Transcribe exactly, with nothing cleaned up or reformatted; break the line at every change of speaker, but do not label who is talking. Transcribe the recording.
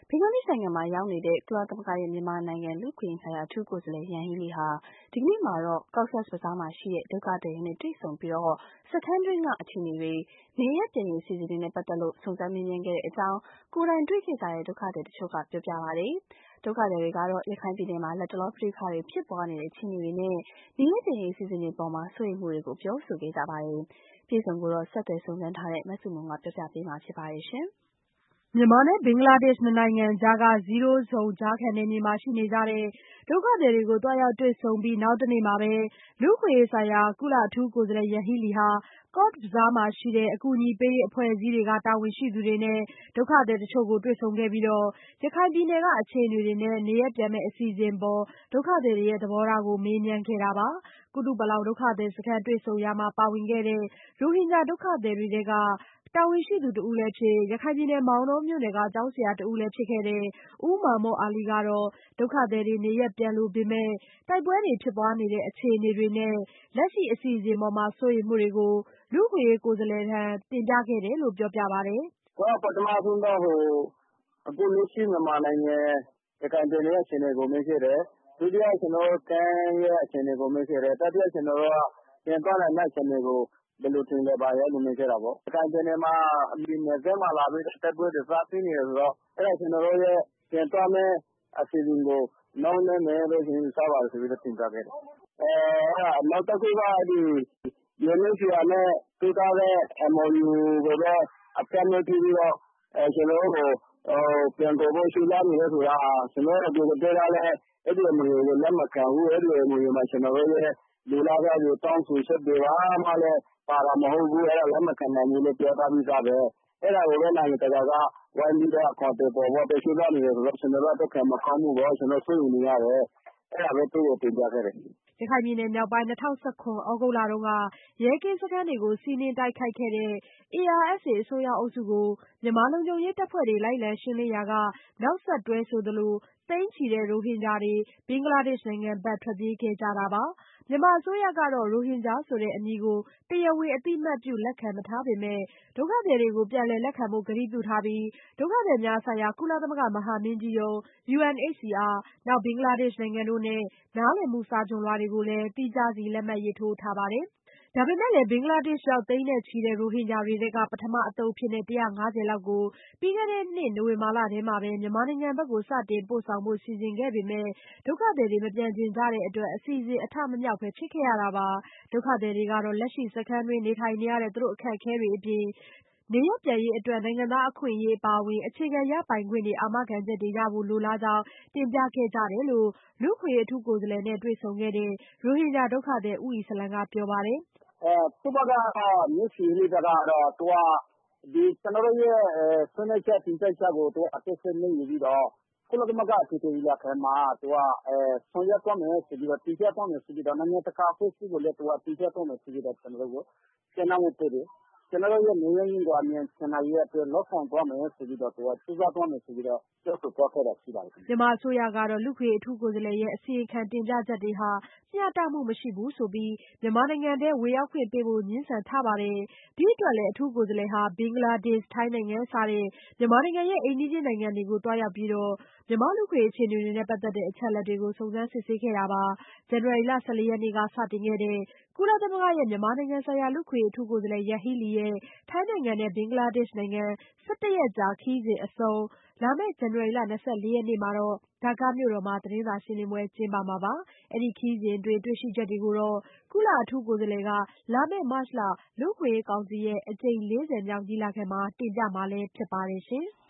ဘင်္ဂလားဒေ့ရှ်နိုင်ငံမှာရောက်နေတဲ့ကုလသမဂ္ဂရဲ့မြန်မာနိုင်ငံလူ့အခွင့်အရေးဆိုင်ရာအထူးကိုယ်စားလှယ် Yanghee Lee ဟာဒီကနေ့မှာတော့ Cox's Bazar မှာရှိတဲ့ဒုက္ခသည်တွေနဲ့တွေ့ဆုံပြီးစခန်းတွင်းကအခြေအနေတွေ၊နေရပ်ပြန်ရေးအစီအစဉ်တွေနဲ့ပတ်သက်လို့စုံစမ်းမေးမြန်းခဲ့တဲ့အကြောင်းကိုယ်တိုင်တွေ့ခဲ့ကြတဲ့ဒုက္ခသည်တချို့ကပြောပြပါတယ်။ဒုက္ခသည်တွေကတော့ရခိုင်ပြည်နယ်မှာလတ်တလောပဋိပက္ခတွေဖြစ်ပွားနေတဲ့အခြေအနေတွေနဲ့နေရပ်ပြန်ရေးအစီအစဉ်တွေအပေါ်စိုးရိမ်မှုတွေကိုပြောဆိုခဲ့ကြပါတယ်။ပြည့်စုံကိုဆက်သွယ်စုံစမ်းထားတဲ့မဆုမွန်ကပြောပြပေးမှာဖြစ်ပါတယ်။
မြန်မာနဲ့ဘင်္ဂလားဒေ့ရှ်နှစ်နိုင်ငံကြားက Zero Zone ကြားခံနယ်မြေမှာရှိနေကြတဲ့ဒုက္ခသည်တွေကိုသွားရောက်တွေ့ဆုံပြီးနောက်တနေ့မှာပဲလူ့အခွင့်အရေးဆိုင်ရာကုလအထူးကိုယ်စားလှယ် Yanghee Lee ဟာ Cox's Bazar မှာရှိတဲ့အကူအညီပေးရေးအဖွဲ့အစည်းတွေကတာဝန်ရှိသူတွေနဲ့ဒုက္ခသည်တချို့ကိုတွေ့ဆုံခဲ့ပြီးရခိုင်ပြည်နယ်ကအခြေအနေတွေနဲ့နေရပ်ပြန်မယ့်အစီအစဉ်အပေါ်ဒုက္ခသည်တွေရဲ့သဘောထားကိုမေးမြန်းခဲ့တာပါ။ ကုတုပလောင်ဒုက္ခသည်စခန်းတွေ့ဆုံရာမှာပါဝင်ခဲ့တဲ့ရိုဟင်ဂျာဒုက္ခသည်တွေထဲကတာဝန်ရှိသူတဦးလည်းဖြစ်ရခိုင်ပြည်နယ်မောင်တောမြို့နယ်ကကျောင်းဆရာတဦးလည်းဖြစ်ခဲ့တဲ့ဦးမာမွတ်အာလီကတော့ဒုက္ခသည်တွေနေရပ်ပြန်လိုပေမဲ့တိုက်ပွဲတွေဖြစ်ပွားနေတဲ့အခြေအနေတွေနဲ့လက်ရှိအစီအစဉ်အပေါ်စိုးရိမ်မှုတွေကိုလူ့အခွင့်အရေးကိုယ်စားလှယ်ထံတင်ပြခဲ့တယ်လို့ပြောပြပါတယ်
။ "ပထမဆုံးတော့အခုလက်ရှိမြန်မာနိုင်ငံရခိုင်ပြည်နယ်ရဲ့အခြေအနေကိုမေးခဲ့တယ်။ ဒုတိယကျနော်တို့တိုင်းရဲ့အခြေအနေကိုမေးခဲ့တယ်။ တတိယကျနော်တို့ကပြန်သွားနိုင်မယ့်အခြေအနေကိုဘယ်လိုထင်လဲဘာလဲလို့မေးခဲ့တာပေါ့။ ရခိုင်ပြည်နယ်မှာနယ်စပ်မှာလာပြီးတိုက်ပွဲတွေစဖြစ်နေတယ်ဆိုတော့အဲဒါကျနော်တို့ရဲ့ပြန်သွားမယ့်အစီအစဉ်ကိုနှောင့်နှေးမယ်လို့ယူဆပါတယ်ဆိုပြီးတော့တင်ပြခဲ့တယ်။ နောက်တခုက ယူအန်အိတ်စီအာနဲ့ထိုးထားတဲ့ M O U ကိုလည်းအသိအမှတ်ပြုပြီးတော့ကျနော်တို့ကိုပြန်ခေါ်ဖို့ကြိုးစားနေတယ်ဆိုတာကျနော်တို့ ဒီကတည်းကလည်းအဲဒီ M O U ကိုလက်မခံဘူး။ အဲဒီ M O U မှာကျနော်တို့ရဲ့လိုလားချက်တွေတောင်းဆိုချက်တွေဘာမှလည်းပါတာမဟုတ်ဘူး။ အဲဒါလက်မခံနိုင်ဘူးလို့ပြောထားပြီးသားပဲ။ အဲဒါကိုပဲနိုင်ငံတကာကဝိုင်းပြီးတော့အကောင်အထည်ဖော်ဖို့ကြိုးစားနေတယ်ဆိုတော့ကျနော်တို့အတွက်မကောင်းဘူးပေါ့။ ကျနော်တို့စိုးရိမ်နေရတယ်။အဲဒါပဲသူ့ကိုတင်ပြခဲ့တယ်။
" ရခိုင်ပြည်နယ်မြောက်ပိုင်း ၂၀၁၇သြဂုတ်လတုန်းကရဲကင်းစခန်းတွေကိုစီးနင်းတိုက်ခိုက်ခဲ့တဲ့ A R S A အစွန်းရောက်အုပ်စုကိုမြန်မာလုံခြုံရေးတပ်ဖွဲ့တွေလိုက်လံရှင်းလင်းရာကနောက်ဆက်တွဲဆိုသလိုသိန်းချီတဲ့ရိုဟင်ဂျာတွေဘင်္ဂလားဒေ့ရှ်နိုင်ငံဘက်ထွက်ပြေးခဲ့ကြတာပါ။ မြန်မာအစိုးရကတော့ရိုဟင်ဂျာဆိုတဲ့အမည်ကိုတရားဝင်အသိအမှတ်ပြုလက်ခံမထားပေမဲ့ဒုက္ခသည်တွေကိုပြန်လည်လက်ခံဖို့ကတိပြုထားပြီးဒုက္ခသည်များဆိုင်ရာကုလသမဂ္ဂမဟာမင်းကြီးရုံး U N H C R ၊ ဘင်္ဂလားဒေ့ရှ်နိုင်ငံတို့နဲ့နားလည်မှုစာချွန်လွှာတွေကိုလည်းသီးခြားစီလက်မှတ်ရေးထိုးထားပါတယ်။ ဒါပေမဲ့လည်းဘင်္ဂလားဒေ့ရှ်ရောက်သိန်းနဲ့ချီတဲ့ရိုဟင်ဂျာတွေထဲကပထမအသုတ်အဖြစ် ၁၅၀လောက်ကိုပြီးခဲ့တဲ့နှစ်နိုဝင်ဘာလထဲမှာပဲမြန်မာနိုင်ငံဘက်ကိုစတင်ပို့ဆောင်ဖို့စီစဉ်ခဲ့ပေမဲ့ဒုက္ခသည်တွေမပြန်ချင်ကြတဲ့အတွက်အစီအစဉ်အထမမြောက်ပဲဖြစ်ခဲ့ရတာပါ။ ဒုက္ခသည်တွေကတော့လက်ရှိစခန်းတွင်းနေထိုင်နေရတဲ့သူတို့အခက်အခဲတွေအပြင်နေရပ်ပြန်ရေးအတွက်နိုင်ငံသားအခွင့်အရေးအပါအဝင်အခြေခံရပိုင်ခွင့်တွေအာမခံချက်တွေရဖို့လိုလားကြောင်းတင်ပြခဲ့ကြတယ်လို့လူ့အခွင့်အရေးအထူးကိုယ်စားလှယ်နဲ့တွေ့ဆုံခဲ့တဲ့ရိုဟင်ဂျာဒုက္ခသည်ဦးအီစလံကပြောပါတယ်
။ "သူ့ဘက်ကတော့ Yanghee Lee ဘက်ကတော့သူကကျနော်တို့ရဲ့ဆွေးနွေးချက်တင်ပြချက်ကိုသူကအသေးစိတ်နားယူပြီးတော့ကုလသမဂ္ဂအထွေထွေညီလာခံမှာသူကဆောင်ရွက်သွားမယ်ဆိုပြီးတော့တင်ပြသွားမယ်ဆိုပြီးတော့နိုင်ငံတကာအဖွဲ့အစည်းကိုလည်းသူကတင်ပြသွားမယ်ဆိုပြီးတော့ကျနော်တို့ကိုကမ်းလှမ်းမှုပေးတယ်။ ကျနော်တို့ရဲ့နေရပ်ရင်းကိုအမြန်ပြန်နိုင်ရေးအတွက်လုပ်ဆောင်သွားမယ်ဆိုပြီးတော့သူကကြိုးစားသွားမယ်ဆိုပြီးတော့ပြောဆိုသွားခဲ့တာရှိပါတယ်
။" မြန်မာအစိုးရကတော့လူ့အခွင့်အရေးအထူးကိုယ်စားလှယ်ရဲ့အစီရင်ခံတင်ပြချက်တွေဟာမျှတမှုမရှိဘူးဆိုပြီးမြန်မာနိုင်ငံထဲဝင်ရောက်ခွင့်ပေးဖို့ငြင်းဆန်ထားပါတယ်။ ဒီအတွက်လည်းအထူးကိုယ်စားလှယ်ဟာဘင်္ဂလားဒေ့ရှ်၊ ထိုင်းနိုင်ငံစတဲ့မြန်မာနိုင်ငံရဲ့အိမ်နီးချင်းနိုင်ငံတွေကိုသွားရောက်ပြီးမြန်မာ့လူ့အခွင့်အရေးအခြေအနေတွေနဲ့ပတ်သက်တဲ့အချက်အလက်တွေကိုစုံစမ်းစစ်ဆေးခဲ့တာပါ။ ဇန်နဝါရီလ ၁၄ရက်နေ့ကစတင်ခဲ့တဲ့ကုလသမဂ္ဂရဲ့မြန်မာနိုင်ငံဆိုင်ရာလူ့အခွင့်အရေးအထူးကိုယ်စားလှယ် Yanghee Leeရဲ့ထိုင်းနိုင်ငံနဲ့ဘင်္ဂလားဒေ့ရှ်နိုင်ငံ ၁၁ရက်ကြာခရီးစဉ်အဆုံး လာမယ့်ဇန်နဝါရီလ ၂၄ရက်နေ့မှာတော့ဒါကာမြို့တော်မှာသတင်းစာရှင်းလင်းပွဲကျင်းပမှာပါ။ အဲဒီခရီးစဉ်အတွင်းတွေ့ရှိချက်တွေကိုတော့ကုလအထူးကိုယ်စားလှယ်ကလာမယ့်မတ်လလူ့အခွင့်အရေးကောင်စီရဲ့အကြိမ်၄၀မြောက်ညီလာခံမှာတင်ပြမှာလည်းဖြစ်ပါတယ်ရှင်။